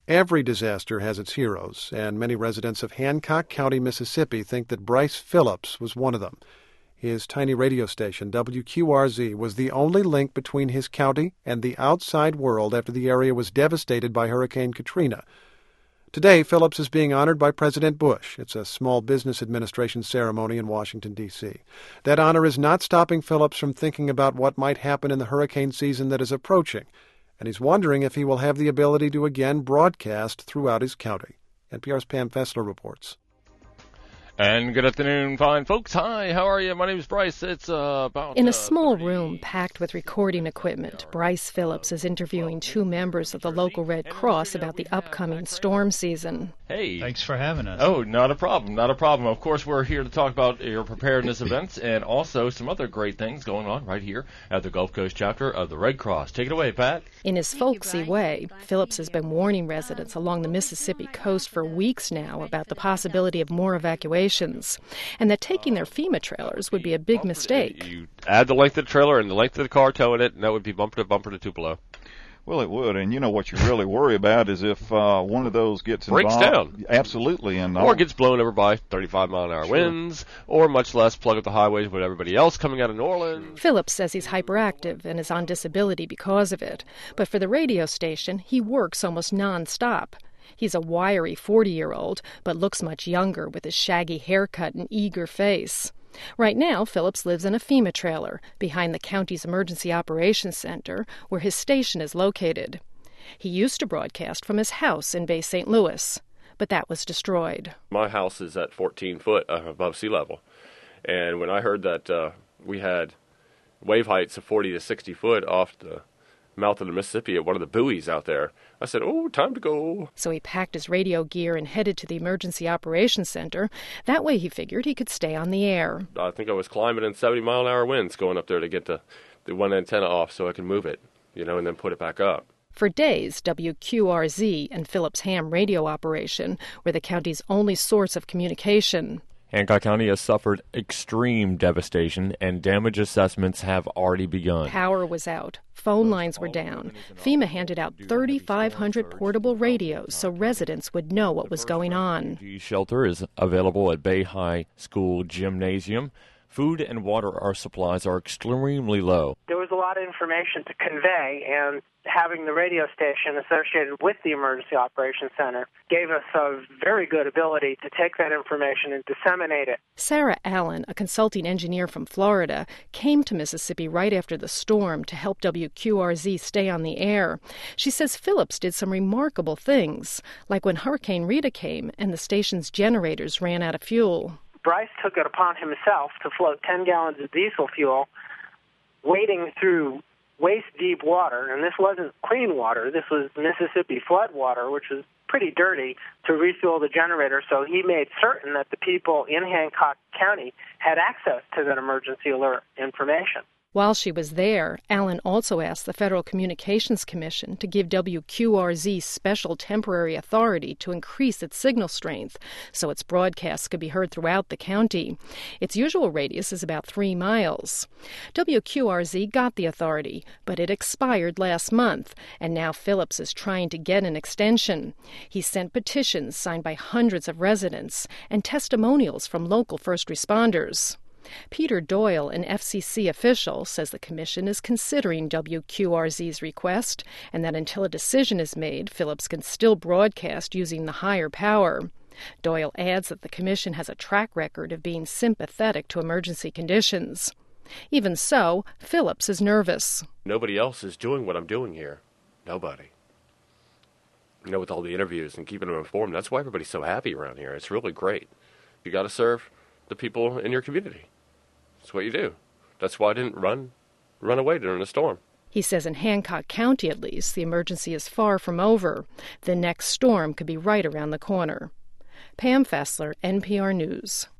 Every disaster has its heroes, and many residents of Hancock County, Mississippi, think that Bryce Phillips was one of them. His tiny radio station, WQRZ, was the only link between his county and the outside world after the area was devastated by Hurricane Katrina. Today, Phillips is being honored by President Bush. It's a Small Business Administration ceremony in Washington, D.C. That honor is not stopping Phillips from thinking about what might happen in the hurricane season that is approaching, and he's wondering if he will have the ability to again broadcast throughout his county. NPR's Pam Fessler reports. And good afternoon, fine folks. Hi, how are you? My name is Bryce. It's about... In a small room packed with recording equipment, Bryce Phillips is interviewing two members of the local Red Cross about the upcoming storm season. Hey. Thanks for having us. Oh, not a problem, not a problem. Of course, we're here to talk about your preparedness events and also some other great things going on right here at the Gulf Coast chapter of the Red Cross. Take it away, Pat. In his folksy way, Phillips has been warning residents along the Mississippi coast for weeks now about the possibility of more evacuations, and that taking their FEMA trailers would be a big mistake. You add the length of the trailer and the length of the car towing it, and that would be bumper to Tupelo. Well, it would, and you know what you really worry about is if one of those gets breaks involved, down. Absolutely, and or gets blown over by 35-mile-an-hour winds, or much less plug up the highways with everybody else coming out of New Orleans. Phillips says he's hyperactive and is on disability because of it, but for the radio station, he works almost nonstop. He's a wiry 40-year-old, but looks much younger with his shaggy haircut and eager face. Right now, Phillips lives in a FEMA trailer behind the county's Emergency Operations Center, where his station is located. He used to broadcast from his house in Bay St. Louis, but that was destroyed. My house is at 14 foot above sea level, and when I heard that we had wave heights of 40 to 60 foot off the mouth of the Mississippi at one of the buoys out there, I said, oh, time to go. So he packed his radio gear and headed to the Emergency Operations Center. That way he figured he could stay on the air. I think I was climbing in 70-mile-an-hour winds going up there to get the one antenna off so I could move it, and then put it back up. For days, WQRZ and Phillips Ham radio operation were the county's only source of communication. Hancock County has suffered extreme devastation, and damage assessments have already begun. Power was out. Phone lines were down. FEMA handed out 3,500 portable radios so residents would know what was going on. Shelter is available at Bay High School Gymnasium. Food and water supplies are extremely low. There was a lot of information to convey, and having the radio station associated with the Emergency Operations Center gave us a very good ability to take that information and disseminate it. Sarah Allen, a consulting engineer from Florida, came to Mississippi right after the storm to help WQRZ stay on the air. She says Phillips did some remarkable things, like when Hurricane Rita came and the station's generators ran out of fuel. Bryce took it upon himself to float 10 gallons of diesel fuel, wading through waist-deep water, and this wasn't clean water. This was Mississippi flood water, which was pretty dirty, to refuel the generator. So he made certain that the people in Hancock County had access to that emergency alert information. While she was there, Allen also asked the Federal Communications Commission to give WQRZ special temporary authority to increase its signal strength so its broadcasts could be heard throughout the county. Its usual radius is about 3 miles. WQRZ got the authority, but it expired last month, and now Phillips is trying to get an extension. He sent petitions signed by hundreds of residents and testimonials from local first responders. Peter Doyle, an FCC official, says the commission is considering WQRZ's request and that until a decision is made, Phillips can still broadcast using the higher power. Doyle adds that the commission has a track record of being sympathetic to emergency conditions. Even so, Phillips is nervous. Nobody else is doing what I'm doing here. Nobody. With all the interviews and keeping them informed, that's why everybody's so happy around here. It's really great. You got to serve the people in your community. That's what you do. That's why I didn't run away during the storm. He says in Hancock County, at least, the emergency is far from over. The next storm could be right around the corner. Pam Fessler, NPR News.